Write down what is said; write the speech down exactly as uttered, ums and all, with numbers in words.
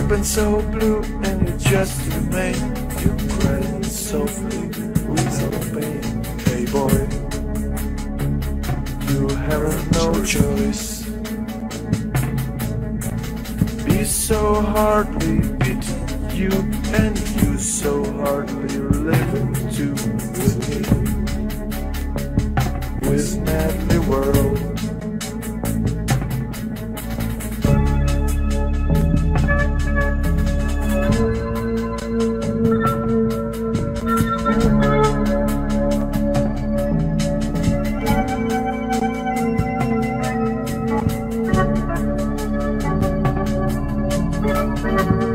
been so blue and you just remain. You cry softly without pain. Hey boy, you have no choice. Be so hardly beaten, you and you so hardly living too with me, with Natalie World. Thank you.